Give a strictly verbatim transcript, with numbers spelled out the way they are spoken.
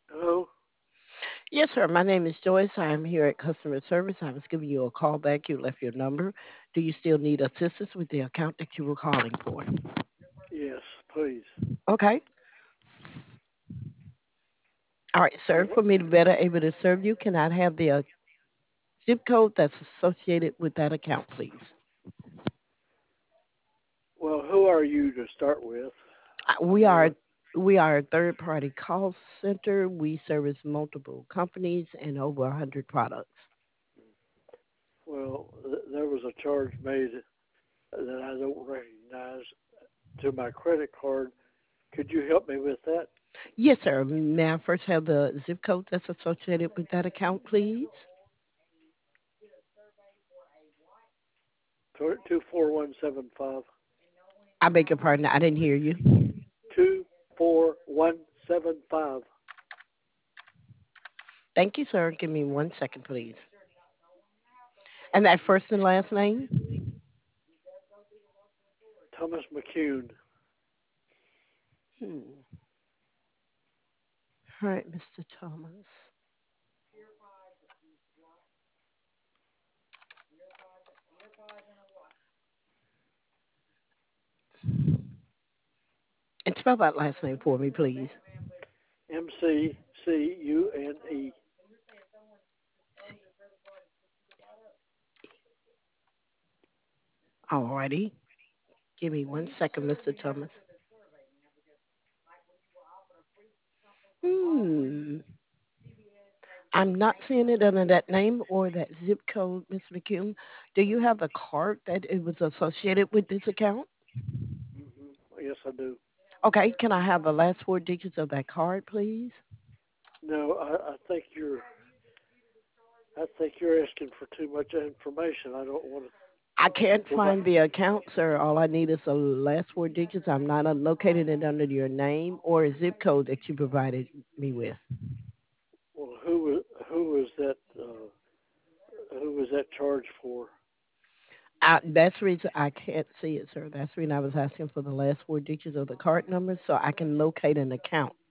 Hello? Yes, sir. My name is Joyce. I am here at customer service. I was giving you a call back. You left your number. Do you still need assistance with the account that you were calling for? Yes, please. Okay. All right, Uh, sir. For me to better able to serve you, can I have the uh, zip code that's associated with that account, please? well, who are you to start with? Uh, I We know are what. we are a third party call center. We service multiple companies and over a hundred products. Well, th- there was a charge made that I don't recognize to my credit card. Could you help me with that? Yes, sir. May I first have the zip code that's associated with that account, please? Two four one seven five. I beg your pardon. I didn't hear you. Two four one seven five. Thank you, sir. Give me one second, please. And that first and last name? Thomas McCune. Hmm. All right, mister Thomas. And spell that last name for me, please. M C C U N E. Alrighty. Give me one second, mister Thomas. Hmm. I'm not seeing it under that name or that zip code, miss McCune. Do you have the card that it was associated with this account? Mm-hmm. Yes, I do. Okay, can I have the last four digits of that card, please? No, I, I think you're. I think you're asking for too much information. I don't want to I can't provide. find the account, sir. All I need is the last four digits. I'm not uh, locating it under your name or a zip code that you provided me with. Well, who was who was that? Uh, who was that charge for? I, that's the reason I can't see it, sir. That's the reason I was asking for the last four digits of the card number so I can locate an account.